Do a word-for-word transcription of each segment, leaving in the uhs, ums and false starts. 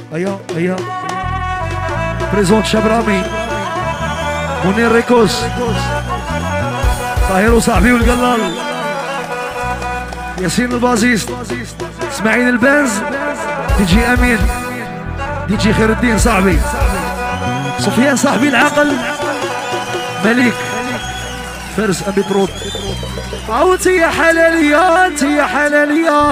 هيا هيا بريزونت شبرامي منير ريكوس طاهر وصاحبي والقلال ياسين البازيست اسماعيل البنز دي جي امين دي جي خير الدين صاحبي سفيان صاحبي العقل مليك فارس ابي طرود عاودت يا حلالية انت يا حلالية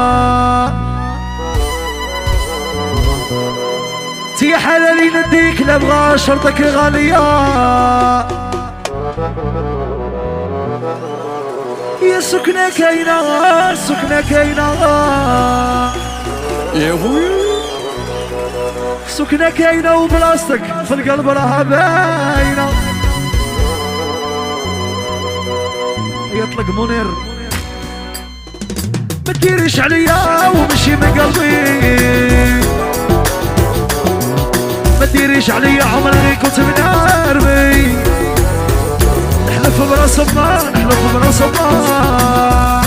انت يا حلالي نديك لا بغا شرطك غالية يا سكنة كاينة سكنة كاينة يا خويا سكنة كاينة وبلاصتك في القلب راها باينة يطلق منير ما تديريش عليا ومشي من قلبي ما تديريش عليا عمري كنت من قربي نحلف براس الله نحلف براس الله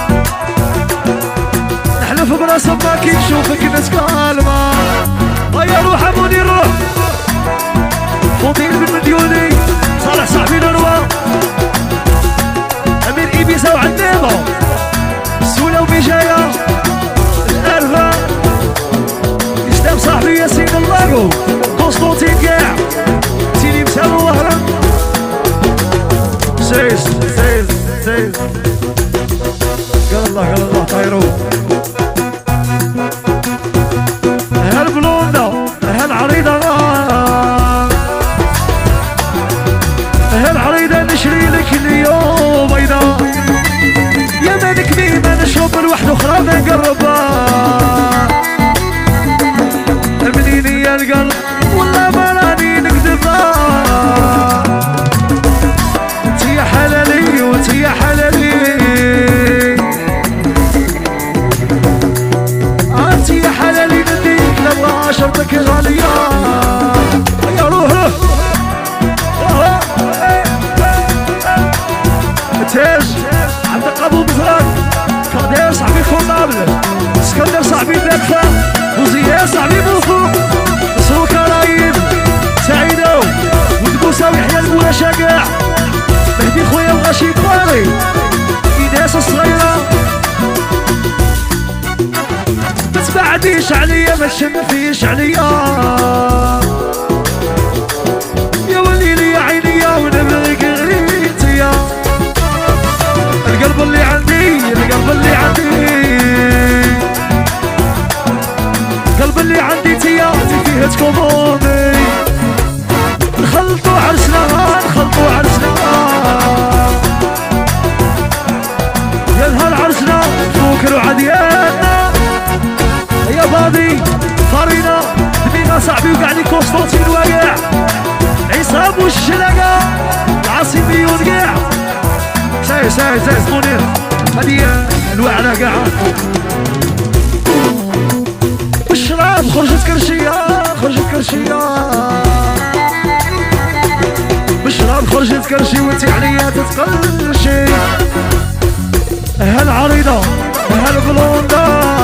نحلف براس الله كي نشوفك ناس كالمة هيا روح منير روح فوطين بالمديوني صالح صاحبي نروى امير ايبيزا وعنابه السوله وبجايه الارفه اسلام صاحبي ياسين اللاغو قسطنطين كاع سيدي مسال وهران سيس سيس سيس قال الله قال الله طايرو هالبلوندا هالعريضه هالعريضه نشري لك اليوم بيضا يا مالك ديما نشرب لوحده اخرى ما نقربها منين يا القلب والله ما راني نكذبها انت يا حلالي وانت يا حلالي انت يا حلالي نديك لبغى شرطك غالية يا روح روح تاج عندك ابو بزران كردير صاحبي كونابل اسكندر صاحبي داكفا وزياد صاحبي بوفو سوق رايب سعيدو ودبوسه ويحيى المولا شاقع مهدي خويا وغاشي باري ايناس الصغيره ما تبعديش عليا ما تشنفيش عليا يا وليلي يا عيني يا ونبغيك غير انتيا القلب اللي عندي القلب اللي عندي القلب اللي عندي تيا فيه تكوموني نخلطو عرسنا نخلطو عرسنا يا نهار عرسنا فوكرو عديانا يا بابي فارينا دميغا صاحبي وقعني قسطنطين واقع عصام والشلقة العاصميون قاع ساي ساي ساي منير هدي الوعلة قاع بشراب خرجت كرشية خرجت كرشية بشراب خرجت كرشي وانتي عليا تتقرشي هالعريضة هالبلوندا